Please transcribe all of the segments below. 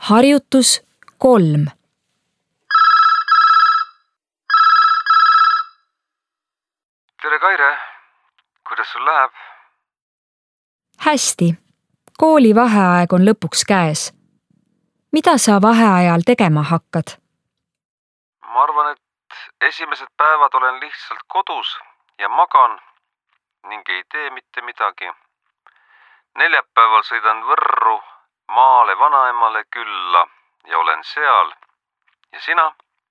Harjutus 3. Tere, Kaire! Kuidas sul läheb? Hästi. Kooli vaheaeg on lõpuks käes. Mida sa vaheajal tegema hakkad? Ma arvan, et esimesed päevad olen lihtsalt kodus ja magan ning ei tee mitte midagi. Neljapäeval sõidan Võrru maale vanaemale külla ja olen seal. Ja sina?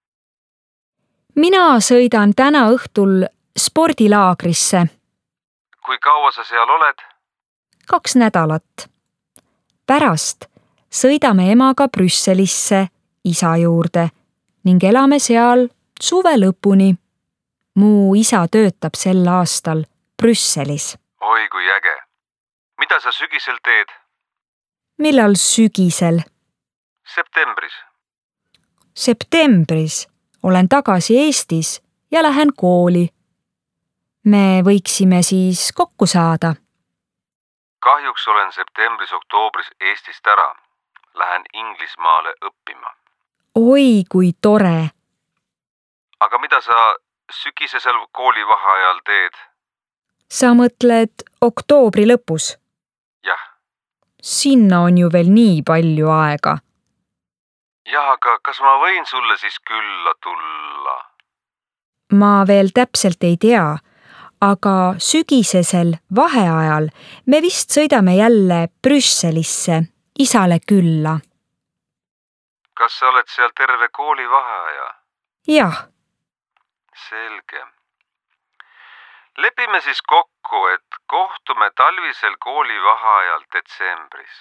Mina sõidan täna õhtul spordilaagrisse. Kui kaua sa seal oled? 2 nädalat. Pärast sõidame emaga Brüsselisse isa juurde ning elame seal suve lõpuni. Mu isa töötab sel aastal Brüsselis. Oi, kui äge! Mida sa sügisel teed? Millal sügisel? Septembris. Septembris olen tagasi Eestis ja lähen kooli. Me võiksime siis kokku saada. Kahjuks olen septembris-oktoobris Eestist ära. Lähen Inglismaale õppima. Oi, kui tore! Aga mida sa sügisesel koolivaheajal teed? Sa mõtled oktoobri lõpus? Jah. Sinna on ju veel nii palju aega. Jah, aga kas ma võin sulle siis külla tulla? Ma veel täpselt ei tea, aga sügisesel vaheajal me vist sõidame jälle Brüsselisse isale külla. Kas sa oled seal terve koolivaheaja? Jah. Selge. Lepime siis kokku, et kohtume talvisel koolivaheajal detsembris.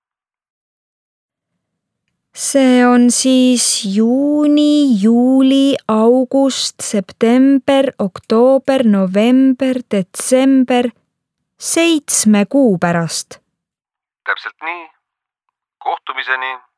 See on siis juuni, juuli, august, september, oktoober, november, detsember, 7 kuu pärast. Täpselt nii. Kohtumiseni!